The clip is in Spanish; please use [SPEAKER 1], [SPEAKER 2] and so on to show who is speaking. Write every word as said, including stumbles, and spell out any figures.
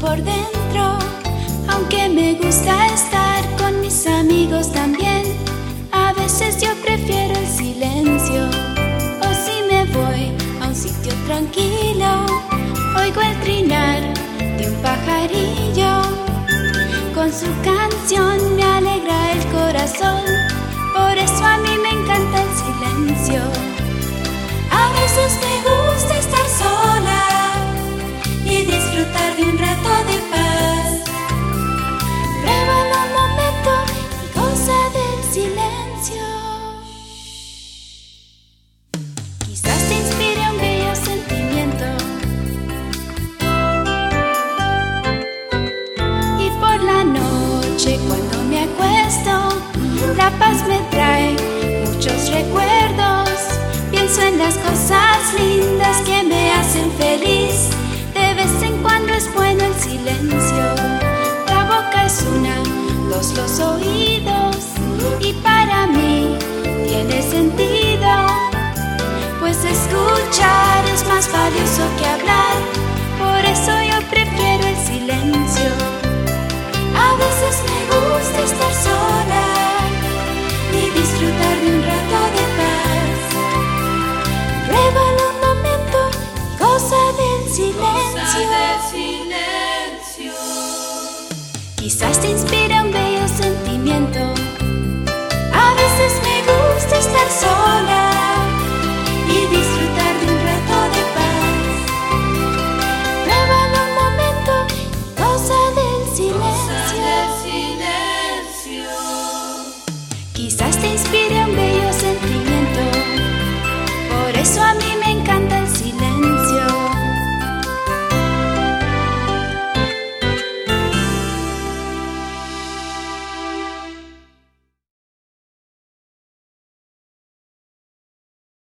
[SPEAKER 1] por dentro, aunque me gusta estar con mis amigos también. A veces yo prefiero el silencio, o si me voy a un sitio tranquilo, oigo el trinar de un pajarillo. Con su canción me alegra el corazón, por eso a mí me encanta el silencio. A veces me gusta estar sola y disfrutar de un rato de paz. Pruébalo un momento y goza del silencio. Quizás te inspire un bello sentimiento, y por la noche cuando me acuesto, la paz me trae muchos recuerdos. Pienso en las cosas lindas que me hacen feliz. De vez en cuando es bueno el silencio. La boca es una, dos los oídos, y para mí tiene sentido, pues escuchar es más valioso que hablar. Por eso yo prefiero el silencio. A veces me gusta estar sola y disfrutar de un rato de paz. Pruébalo un momento y goza del silencio.
[SPEAKER 2] Goza del silencio.
[SPEAKER 1] Quizás te inspire